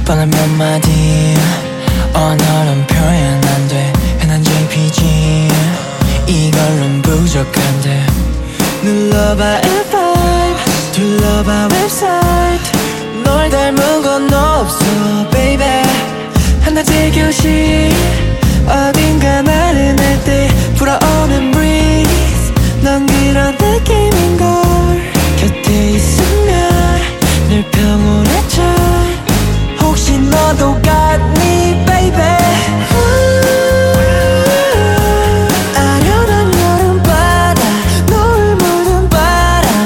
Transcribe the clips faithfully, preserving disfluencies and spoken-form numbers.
뻔한 몇 마디 언어론 표현 안 돼 흔한 제이피지 이걸론 부족한데 눌러봐 앱 파이브 둘러봐 웹사이트 널 닮은 건 없어 baby 한낮의 교실 어딘가 나른할 때 불어오는 breeze 넌 그런 느낌인걸 곁에 있으면 늘 평온해져 혹시 너도 같니 baby 아련한 여름바다 노을 묻은 바람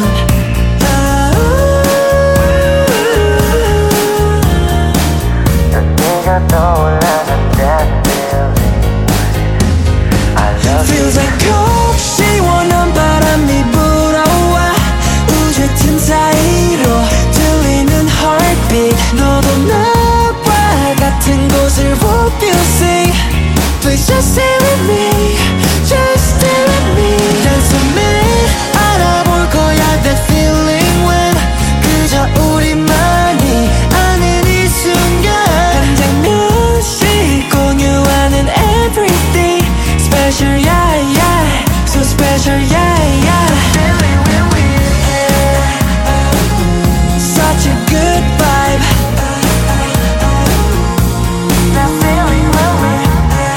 넌 네가 떠올라는 that feeling I love you Feels like cold 시원한 바람이 불어와 우주 틈 사이로 들리는 heartbeat 너도 나와 같은 곳을 hope you see Please just stay with me Just stay with me 단숨에 알아볼 거야 that feeling when 그저 우리만이 아는 이 순간 한 장면씩 공유하는 everything Special yeah yeah So special yeah yeah Feeling when we're here Such a good vibe That feeling when we're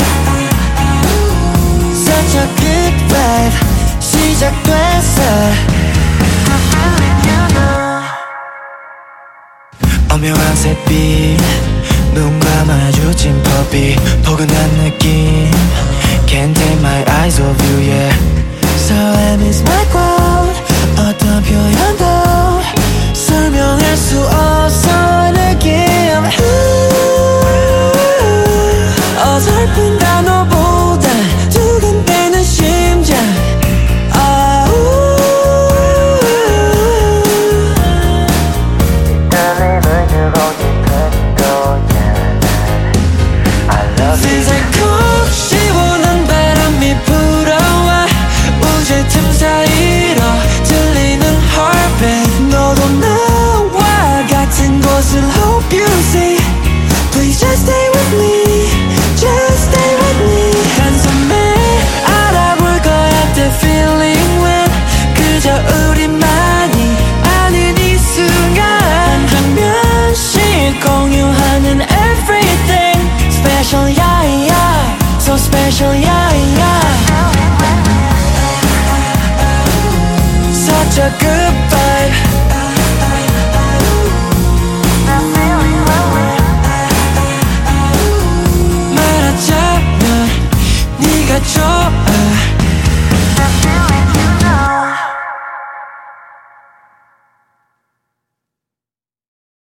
Such a good vibe 시작됐어 That feeling you know 오묘한 샛빛 눈과 마주친 법이 포근한 느낌 Can't take my eyes off you yeah So I miss my quote 어떤 표현도 설명할 수 없어 느낌 어설픈 단어보다 두근대는 심장 떨림을 주고 싶은 거잖아 I love you Feels like cold 시원한 바람이 불어와 우주 틈 사이로 들리는 heartbeat 너도 나와 같은 곳을 hope you see Please just stay with me Just stay with me 한숨에 알아볼 거야 the feeling when 그저 우리만이 아는 이 순간 한 장면씩 공유하는 everything Special yeah yeah So special yeah yeah Such a good vibe That feeling when we're 말하자면 네가 좋아